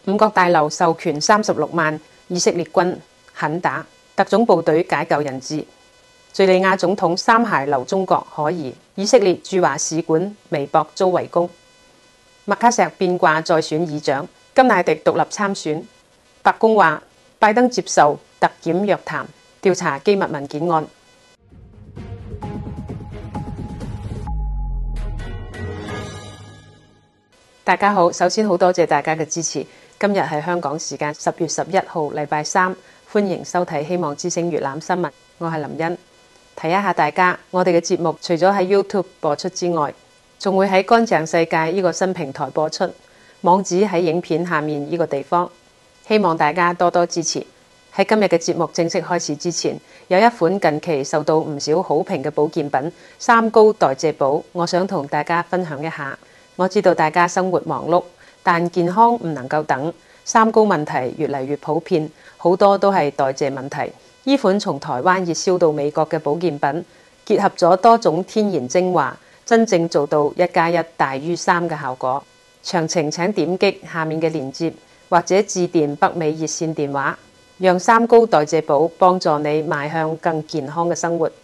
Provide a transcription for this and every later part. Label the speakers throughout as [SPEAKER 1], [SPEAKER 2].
[SPEAKER 1] 五角大樓授權36萬以色列軍狠打，特種部隊解救人質。敘利亞總統三孩留中國可疑，以色列駐華使館微博遭圍攻。麥卡錫變卦再選議長，甘迺迪獨立參選。白宮話拜登接受特檢約談，調查機密文件案。大家好，首先好多謝大家嘅支持。今日係香港時間10月11號禮拜三，歡迎收睇希望之聲粵覽新聞，我係林茵。提一下大家，我哋嘅節目除咗喺 YouTube 播出之外，仲會喺乾淨世界呢個新平台播出，網址喺影片下面呢個地方，希望大家多多支持。喺今日嘅節目正式開始之前，有一款近期受到唔少好評嘅保健品三高代謝寶，我想同大家分享一下。我知道大家生活忙碌，但健康唔能夠等，三高問題越嚟越普遍，好多都係代謝問題。呢款從台灣熱銷到美國嘅保健品，結合咗多種天然精華，真正做到1+1大於3嘅效果。詳情請點擊下面嘅鏈接，或者致電北美熱線電話，讓三高代謝寶幫助你邁向更健康嘅生活。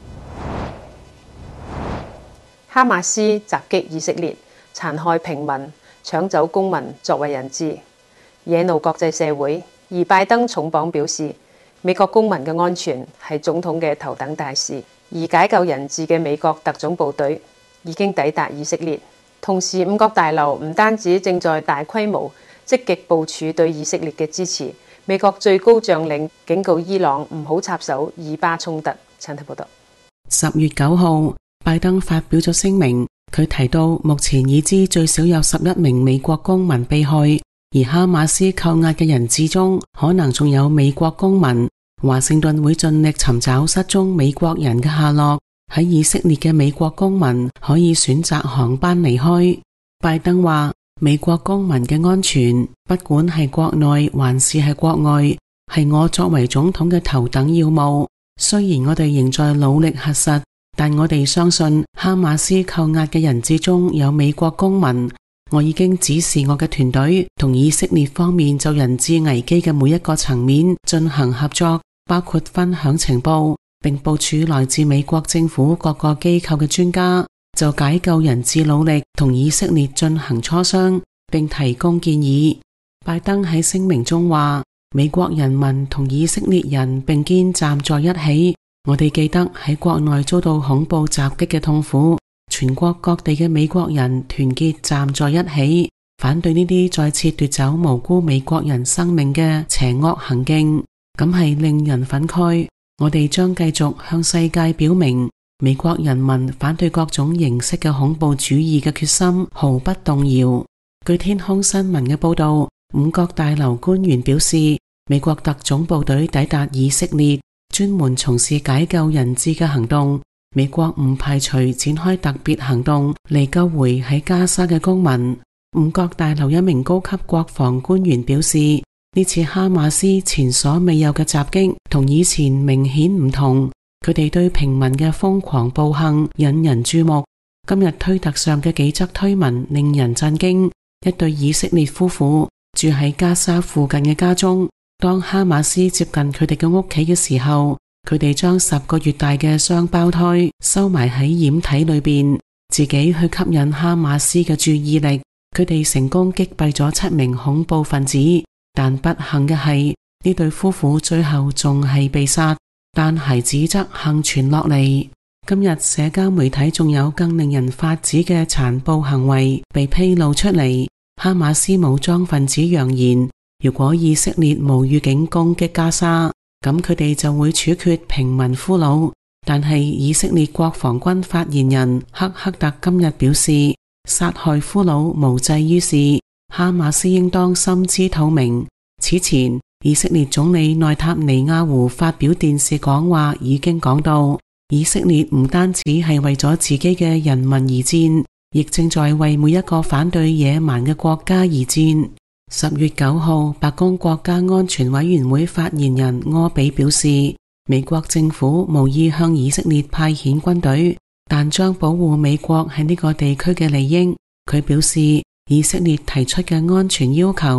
[SPEAKER 1] 哈馬斯襲擊以色列，殘害平民，搶走公民作為人質，惹怒國際社會。而拜登重磅表示，美國公民嘅安全係總統嘅頭等大事。而解救人質嘅美國特種部隊已經抵達以色列。同時，五角大樓唔單止正在大規模積極部署對以色列嘅支持，美國最高將領警告伊朗唔好插手以巴衝突。請睇報道。
[SPEAKER 2] 10月9號，拜登發表咗聲明。佢提到，目前已知最少有11名美國公民被害，而哈馬斯扣押嘅人質中，可能仲有美國公民。華盛頓會盡力尋找失蹤美國人嘅下落。喺以色列嘅美國公民可以選擇航班離開。拜登話，美國公民嘅安全，不管係國內還是係國外，係我作為總統嘅頭等要務。雖然我哋仍在努力核實，但我哋相信哈馬斯扣押嘅人質中有美國公民。我已經指示我嘅團隊同以色列方面就人質危機嘅每一個層面進行合作，包括分享情報，並部署來自美國政府各個機構嘅專家，就解救人質努力同以色列進行磋商，並提供建議。拜登喺聲明中話，美國人民同以色列人並肩站在一起。我哋記得喺國內遭到恐怖襲擊嘅痛苦，全國各地嘅美國人團結站在一起，反對呢啲再次奪走無辜美國人生命嘅邪惡行徑，咁係令人憤慨。我哋將繼續向世界表明，美國人民反對各種形式嘅恐怖主義嘅決心毫不動搖。據天空新聞嘅報道，五角大樓官員表示，美國特種部隊抵達以色列，專門從事解救人質嘅行動。美國唔排除展開特別行動嚟救回喺加沙嘅公民。五角大樓一名高級國防官員表示，呢次哈馬斯前所未有嘅襲擊同以前明顯唔同，佢哋對平民嘅瘋狂暴行引人注目。今日推特上嘅幾則推文令人震驚。一對以色列夫婦住喺加沙附近嘅家中，當哈馬斯接近佢哋嘅屋企嘅時候，佢哋將10個月大嘅雙胞胎收埋喺掩體裏邊，自己去吸引哈馬斯嘅注意力。佢哋成功擊斃咗7名恐怖分子，但不幸嘅係呢對夫婦最後仲係被殺，但孩子則幸存落嚟。今日社交媒體仲有更令人髮指嘅殘暴行為被披露出嚟。哈馬斯武裝分子揚言，如果以色列無預警攻擊加沙，咁佢哋就會處決平民俘虜。但係以色列國防軍發言人克克特今日表示，殺害俘虜無濟於事，哈馬斯應當心知肚明。此前，以色列總理內塔尼亞胡發表電視講話，已經講到，以色列唔單止係為咗自己嘅人民而戰，亦正在為每一個反對野蠻嘅國家而戰。10月9號，白宮國家安全委員會發言人柯比表示，美國政府無意向以色列派遣軍隊，但將保護美國喺呢個地區嘅利益。佢表示，以色列提出嘅安全要求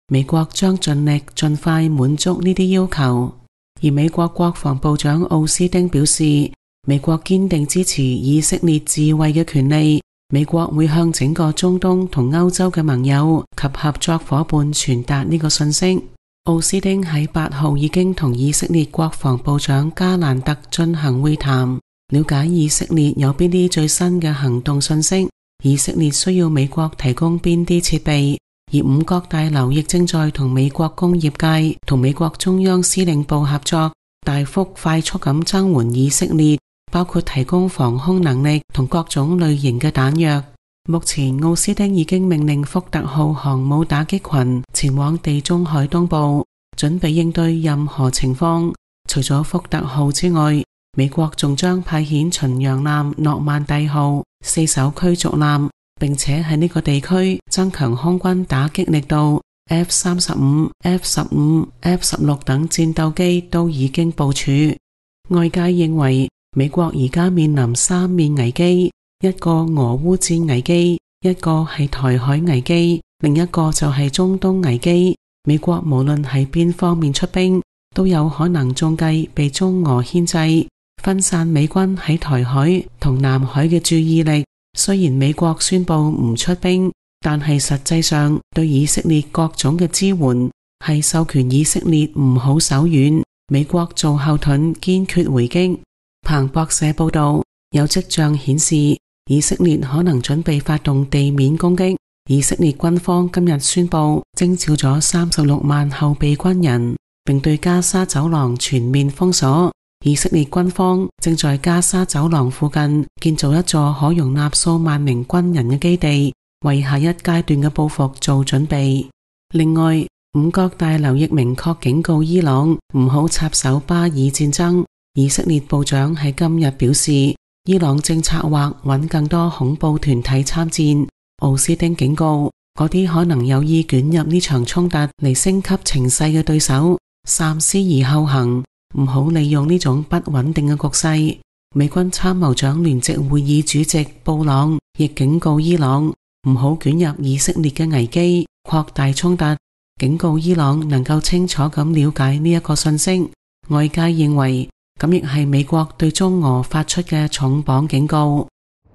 [SPEAKER 2] 美國將盡力盡快滿足呢啲要求。而美國國防部長奧斯汀表示，美國堅定支持以色列自衛嘅權利，美國會向整個中東同歐洲嘅盟友及合作夥伴傳達呢個信息。奧斯汀喺8號已經同以色列國防部長加蘭特進行會談，了解以色列有邊啲最新嘅行動信息，以色列需要美國提供邊啲設備。而5角大樓亦正在同美國工業界同美國中央司令部合作，大幅快速咁增援以色列，包括提供防空能力同各種類型嘅彈藥。目前奧斯汀已經命令福特號航母打擊群前往地中海東部，準備應對任何情況。除咗福特號之外，美國仲將派遣巡洋艦諾曼第號、4艘驅逐艦，並且喺呢個地區增強空軍打擊力度。F-35、F-15、F-16等戰鬥機都已經部署。外界認為美國而家面臨3面危機，一個俄烏戰危機，一個係台海危機，另一個就係中東危機。美國無論喺邊方面出兵，都有可能中計被中俄牽制，分散美軍喺台海同南海嘅注意力。雖然美國宣布唔出兵，但係實際上對以色列各種嘅支援係授權以色列唔好手軟，美國做後盾，堅決回擊。彭博社報道，有跡象顯示以色列可能準備發動地面攻擊。以色列軍方今日宣布徵召咗36萬後備軍人，並對加沙走廊全面封鎖。以色列軍方正在加沙走廊附近建造一座可容納數萬名軍人嘅基地，為下一階段嘅報復做準備。另外，5角大樓亦明確警告伊朗唔好插手巴以戰爭。以色列部長喺今日表示，伊朗正策劃搵更多恐怖團體參戰。奧斯汀警告，嗰啲可能有意捲入呢場衝突嚟升級情勢嘅對手，三思而後行，唔好利用呢種不穩定嘅局勢。美軍參謀長聯席會議主席布朗亦警告伊朗唔好捲入以色列嘅危機，擴大衝突，警告伊朗能夠清楚咁了解呢一個信息。外界認為咁亦係美國對中俄發出嘅重磅警告。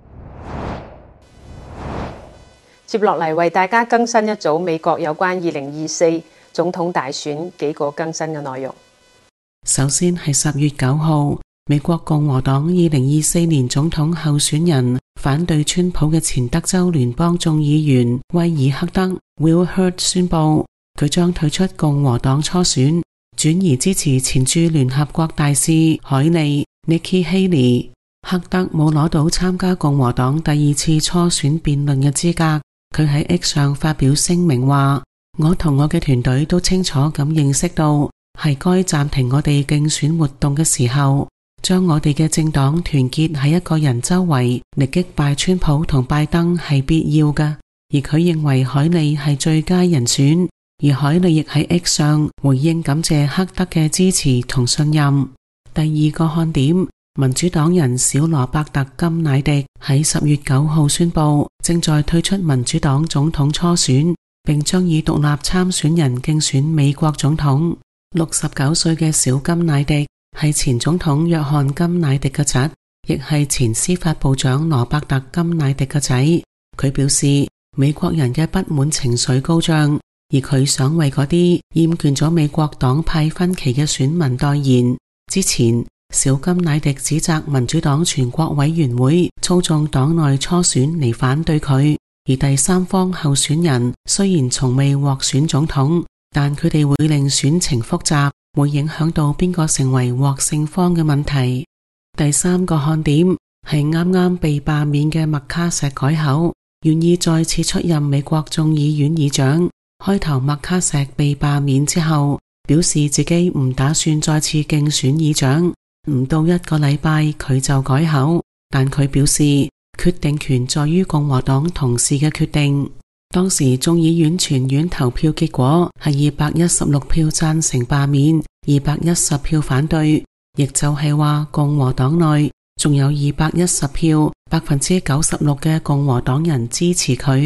[SPEAKER 1] 接落嚟為大家更新一組美國有關2024總統大選幾個更新嘅內容。
[SPEAKER 2] 首先係10月9號，美國共和黨2024年總統候選人反對川普嘅前德州聯邦眾議員威爾克德 Will Hurd 宣布，佢將退出共和黨初選，轉而支持前駐聯合國大使海利 Nikki Haley。克德冇攞到參加共和黨第2次初選辯論嘅資格。佢喺 X 上發表聲明話，我同我嘅團隊都清楚咁認識到，係該暫停我哋競選活動嘅時候，將我哋嘅政黨團結喺一個人周圍嚟擊敗川普同拜登係必要嘅。而佢認為海利係最佳人選，而海利亦喺 X 上回應感謝克德嘅支持同信任。第二個看點，民主黨人小羅伯特甘乃迪喺10月9號宣布正在退出民主黨總統初選，並將以獨立參選人競選美國總統。69歲嘅小甘乃迪係前總統約翰甘乃迪嘅侄，亦係前司法部長羅伯特甘乃迪嘅仔。佢表示美國人嘅不滿情緒高漲，而佢想為嗰啲厭倦咗美國黨派分歧嘅選民代言。之前小甘乃迪指責民主黨全國委員會操縱黨內初選嚟反對佢，而第三方候選人雖然從未獲選總統，但佢哋會令選情複雜，會影響到邊個成為獲勝方嘅問題。第三個看點係啱啱被罷免嘅麥卡錫改口，願意再次出任美國眾議院議長。開頭麥卡錫被罷免之後，表示自己唔打算再次競選議長。唔到1個禮拜佢就改口，但佢表示決定權在於共和黨同事嘅決定。當時眾議院全院投票結果係216票贊成罷免，210票反對，亦就係話共和黨內仲有210票，96%嘅共和黨人支持佢。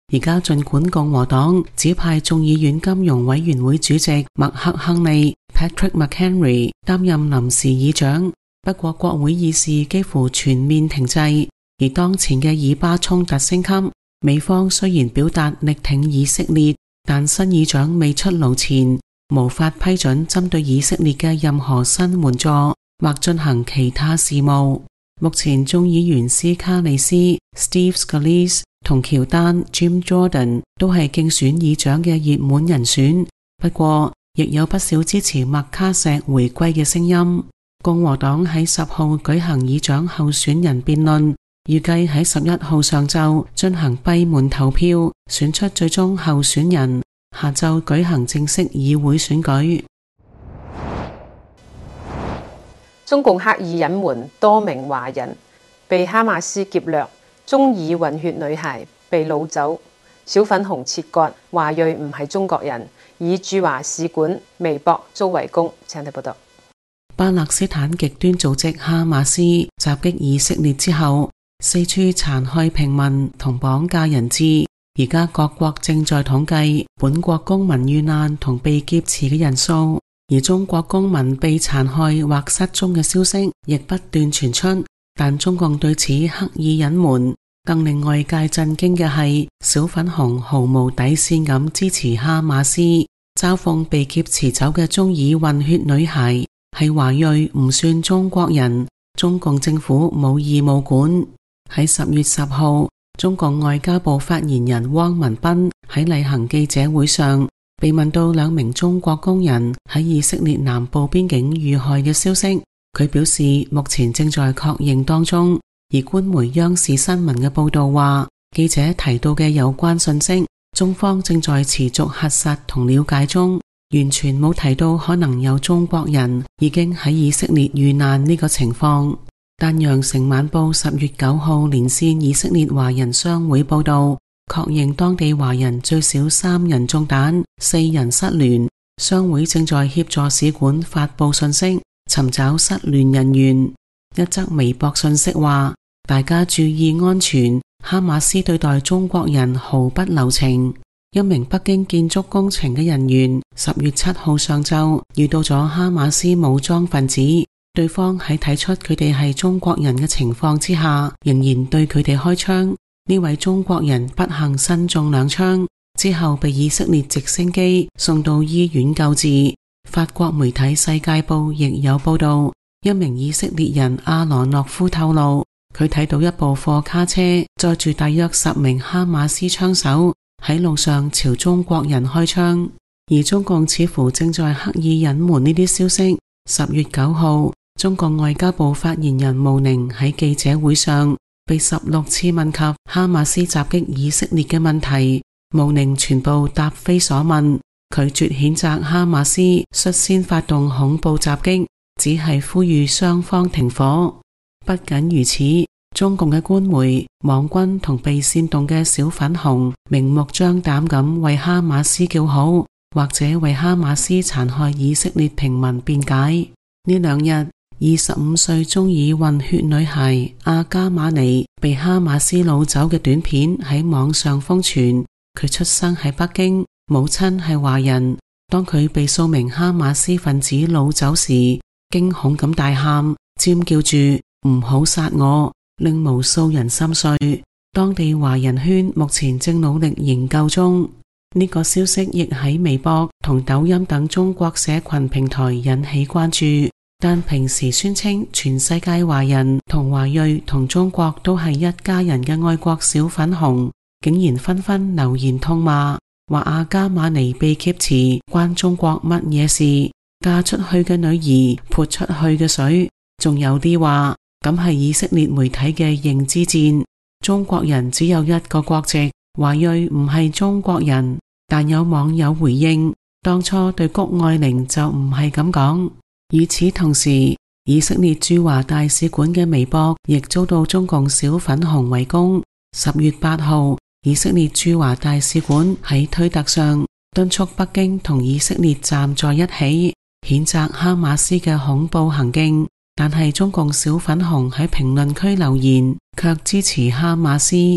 [SPEAKER 2] 而家儘管共和黨指派眾議院金融委員會主席麥克亨利 Patrick McHenry 擔任臨時議長，不過國會議事幾乎全面停滯。而當前嘅以巴衝突升級，美方雖然表達力挺以色列，但新議長未出爐前，無法批准針對以色列嘅任何新援助或進行其他事務。目前眾議員斯卡利斯 Steve Scalise 同喬丹 Jim Jordan 都係競選議長嘅熱門人選，不過亦有不少支持麥卡錫回歸嘅聲音。共和黨喺10號舉行議長候選人辯論，預計喺11號上晝進行閉門投票，選出最終候選人，下晝舉行正式議會選舉。
[SPEAKER 1] 中共刻意隱瞞多名華人被哈馬斯劫掠，中以混血女孩被擄走，小粉紅切割，華裔唔係中國人，以駐華使館微博遭圍攻。請睇報道。
[SPEAKER 2] 巴勒斯坦極端組織哈馬斯襲擊以色列之後，四處殘害平民同綁架人質。而家各國正在統計本國公民遇難同被劫持嘅人數，而中國公民被殘害或失蹤嘅消息亦不斷傳出，但中共對此刻意隱瞞。更令外界震驚嘅係，小粉紅毫無底線咁支持哈馬斯，嘲諷被劫持走嘅中以混血女孩係華裔唔算中國人，中共政府冇義務管。喺10月10號，中共外交部發言人汪文斌喺例行記者會上被問到2名中國工人喺以色列南部邊境遇害嘅消息，佢表示目前正在確認當中。而官媒央視新聞嘅報道話，記者提到嘅有關信息，中方正在持續核實同了解中，完全冇提到可能有中國人已經喺以色列遇難呢個情況。但羊城晚報10月9號連線以色列華人商會報道，確認當地華人最少3人中彈，4人失聯。商會正在協助使館發佈信息，尋找失聯人員。一則微博信息話，大家注意安全，哈馬斯對待中國人毫不留情。一名北京建築工程嘅人員10月7號上晝遇到咗哈馬斯武裝分子，對方喺睇出佢哋係中國人嘅情況之下，仍然對佢哋開槍。呢位中國人不幸身中2槍，之後被以色列直升機送到醫院救治。法國媒體世界報亦有報道，一名以色列人阿羅諾夫透露，佢睇到一部貨卡車載住大約10名哈馬斯槍手喺路上朝中國人開槍，而中共似乎正在刻意隱瞞呢啲消息。10月9號，中國外交部發言人毛寧喺記者會上被16次問及哈馬斯襲擊以色列嘅問題，毛寧全部答非所問，拒絕譴責哈馬斯率先發動恐怖襲擊，只係呼籲雙方停火。不僅如此，中共嘅官媒、網軍同被煽動嘅小粉紅明目張膽咁為哈馬斯叫好，或者為哈馬斯殘害以色列平民辯解。呢2日，25歲中以混血女孩阿加瑪尼被哈馬斯擄走嘅短片喺網上瘋傳。佢出生喺北京，母親係華人。當佢被數名哈馬斯分子擄走時，驚恐咁大喊，尖叫住唔好殺我，令無數人心碎。當地華人圈目前正努力營救中。呢個消息亦喺微博同抖音等中國社群平台引起關注，但平時宣稱全世界華人同華裔同中國都係一家人嘅愛國小粉紅，竟然紛紛留言痛罵，話阿加瑪尼被劫持關中國乜嘢事？嫁出去嘅女兒潑出去嘅水。仲有啲話咁係以色列媒體嘅認知戰，中國人只有一個國籍，華裔唔係中國人。但有網友回應，當初對谷愛凌就唔係咁講。與此同時，以色列駐華大使館嘅微博亦遭到中共小粉紅圍攻。10月8號，以色列駐華大使館喺推特上敦促北京同以色列站在一起，譴責哈馬斯嘅恐怖行徑。但係中共小粉紅喺評論區留言卻支持哈馬斯。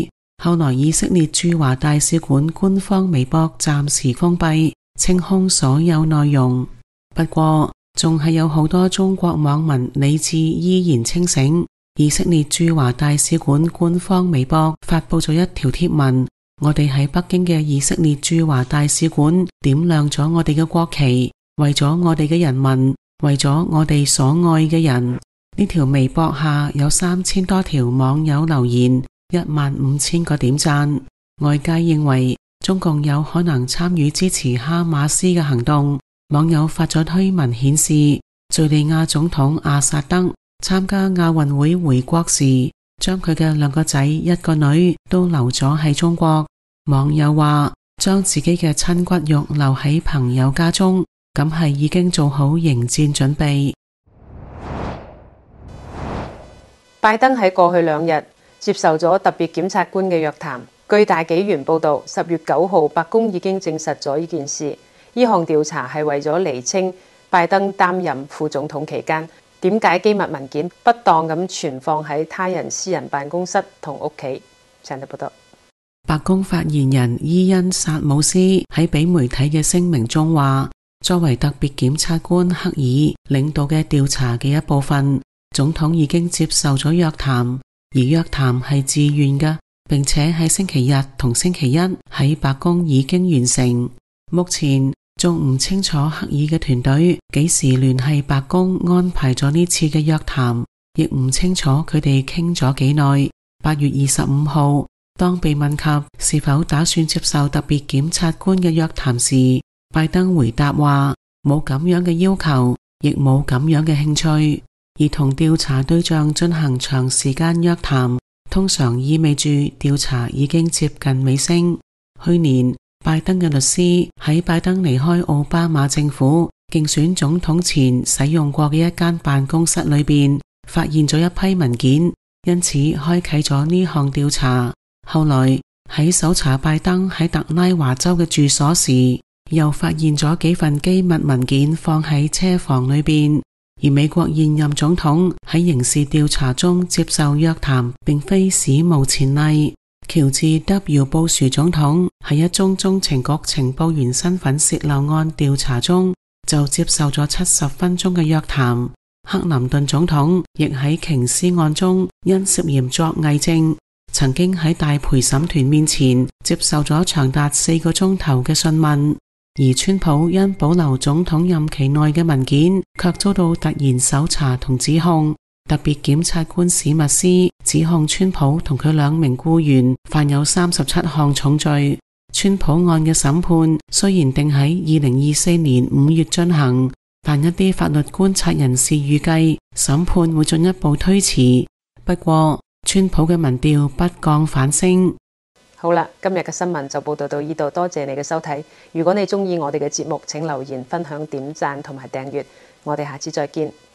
[SPEAKER 2] 後來以色列駐華大使館官方微博暫時封閉，清空所有內容。不過，仲係有好多中國網民理智依然清醒。以色列駐華大使館官方微博發佈咗一條貼文：我哋喺北京嘅以色列駐華大使館點亮咗我哋嘅國旗，為咗我哋嘅人民，為咗我哋所愛嘅人。呢條微博下有3000多條網友留言，15000個點讚。外界認為中共有可能參與支持哈馬斯嘅行動。網友發咗推文顯示，敘利亞總統阿薩德參加亞運會回國時，將佢嘅2個仔1個女都留咗喺中國。網友話，將自己嘅親骨肉留喺朋友家中，咁係已經做好迎戰準備。
[SPEAKER 1] 拜登喺過去2日接受咗特別檢察官嘅約談。據大紀元報道，10月9號白宮已經證實咗呢件事。呢項調查係為咗釐清拜登擔任副總統期間，點解機密文件不當咁存放喺他人私人辦公室同屋企。請你報道。
[SPEAKER 2] 白宮發言人伊恩薩姆斯喺俾媒體嘅聲明中話，作為特別檢察官克爾領導嘅調查嘅一部分，總統已經接受咗約談，而約談係自願嘅，並且喺星期日同星期一喺白宮已經完成。目前仲唔清楚克爾嘅團隊幾時聯繫白宮安排咗呢次嘅約談，亦唔清楚佢哋傾咗幾耐。8月25號，當被問及是否打算接受特別檢察官嘅約談時，拜登回答話冇咁樣嘅要求，亦冇咁樣嘅興趣。而同調查對象進行長時間約談，通常意味住調查已經接近尾聲。去年，拜登嘅律師喺拜登離開奧巴馬政府競選總統前使用過嘅一間辦公室裏邊，發現咗一批文件，因此開啟咗呢項調查。後來喺搜查拜登喺特拉華州嘅住所時，又發現咗幾份機密文件放喺車房裏邊。而美國現任總統喺刑事調查中接受約談，並非史無前例。喬治 W 布殊總統喺一宗中情局情報員身份洩漏案調查中就接受咗70分鐘嘅約談。克林頓總統亦喺瓊斯案中因涉嫌作偽證，曾經喺大陪審團面前接受咗長達4個鐘頭嘅訊問。而川普因保留總統任期內嘅文件，卻遭到突然搜查同指控。特別檢察官史密斯指控川普同佢2名僱員犯有37項重罪。川普案嘅審判雖然定喺2024年5月進行，但一啲法律觀察人士預計審判會進一步推遲。不過，川普嘅民調不降反升。
[SPEAKER 1] 好啦，今日嘅新聞就報道到呢度，多謝你嘅收睇。如果你鍾意我哋嘅節目，請留言、分享、點讚同埋訂閱。我哋下次再見。